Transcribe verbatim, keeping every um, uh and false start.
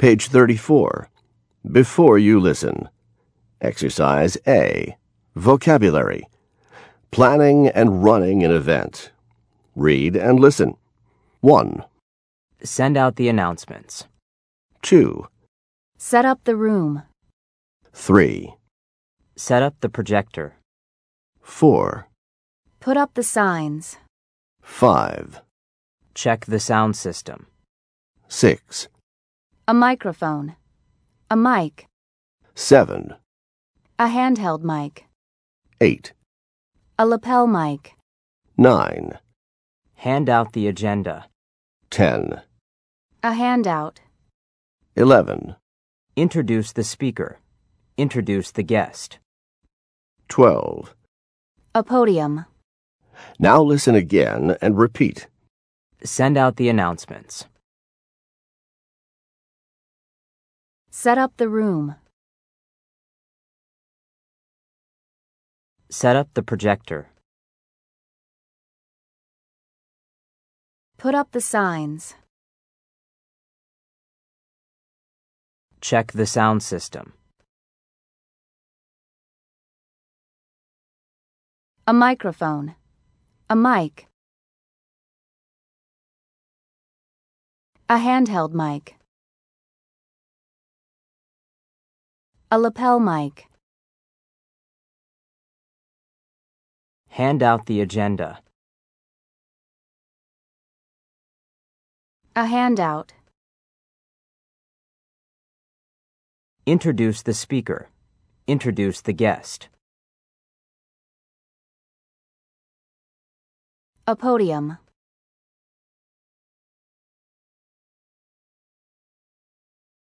Page thirty-four. Before you listen. Exercise A. Vocabulary. Planning and running an event. Read and listen. one. Send out the announcements. two. Set up the room. three. Set up the projector. four. Put up the signs. five. Check the sound system. six. A microphone. A mic. seven. A handheld mic. eight. A lapel mic. nine. Hand out the agenda. ten. A handout. eleven. Introduce the speaker. Introduce the guest. twelve. A podium. Now listen again and repeat. Send out the announcements. Set up the room. Set up the projector. Put up the signs. Check the sound system. A microphone. A mic. A handheld mic. A lapel mic. Hand out the agenda. A handout. Introduce the speaker. Introduce the guest. A podium.